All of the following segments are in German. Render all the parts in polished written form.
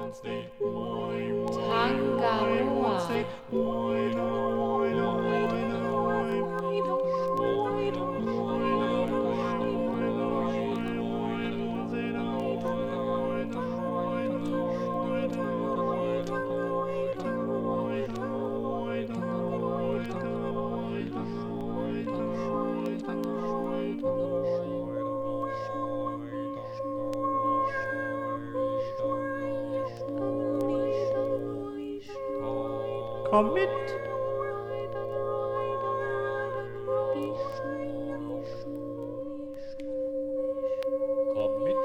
Komm mit! Komm mit!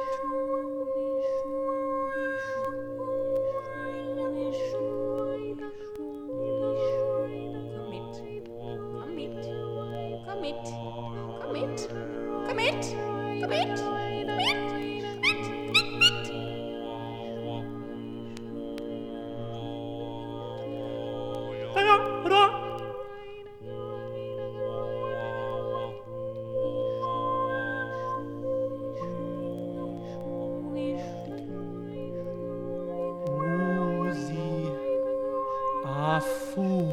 Afu.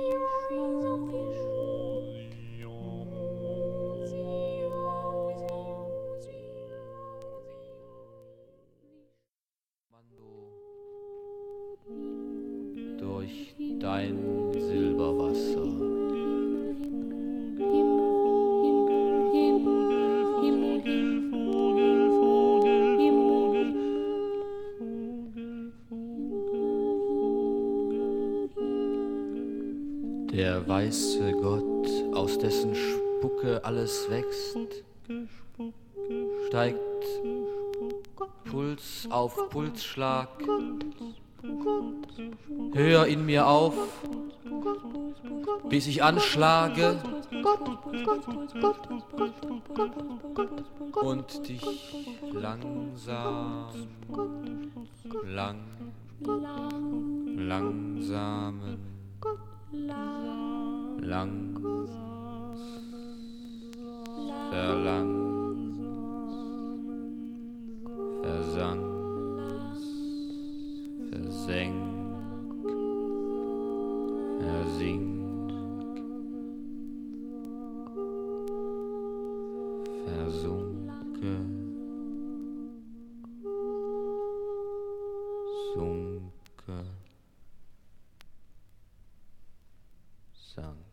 Durch dein Silberwasser. Der weiße Gott, aus dessen Spucke alles wächst, steigt Puls auf Pulsschlag höher in mir auf, bis ich anschlage und dich langsamen versunke, sank.